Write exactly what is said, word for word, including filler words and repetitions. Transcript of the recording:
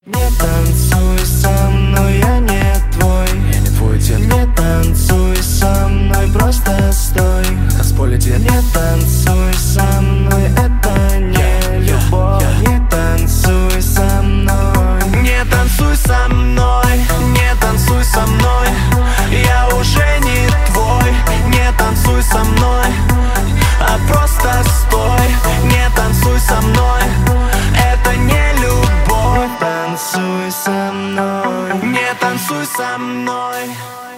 Не танцуй со мной, я не твой. Я не твой дед. Не танцуй со мной, просто стой. Танцполе дед. Не танцуй со мной, это не Я, я, любовь. я. Не танцуй со мной. Не танцуй со мной, не танцуй со мной. Я уже не твой. Не танцуй со мной, а просто стой. Не танцуй со мной, это не любовь. Танцуй со мной. Не танцуй со мной.